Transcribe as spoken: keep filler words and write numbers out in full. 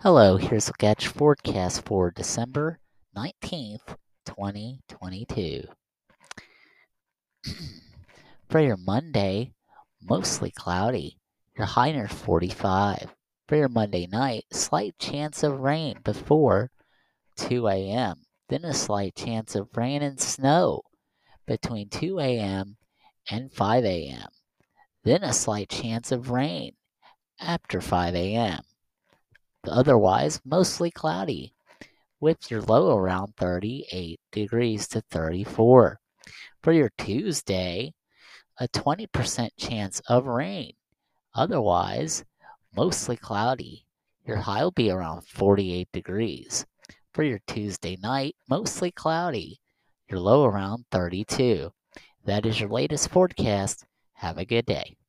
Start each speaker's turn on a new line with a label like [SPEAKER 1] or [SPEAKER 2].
[SPEAKER 1] Hello, here's a sketch forecast for December nineteenth, twenty twenty-two. For your Monday, mostly cloudy. Your high near forty-five. For your Monday night, slight chance of rain before two a m Then a slight chance of rain and snow between two a m and five a m Then a slight chance of rain after five a m Otherwise, mostly cloudy, with your low around thirty-eight degrees to thirty-four. For your Tuesday, a twenty percent chance of rain. Otherwise, mostly cloudy. Your high will be around forty-eight degrees. For your Tuesday night, mostly cloudy. Your low around thirty-two. That is your latest forecast. Have a good day.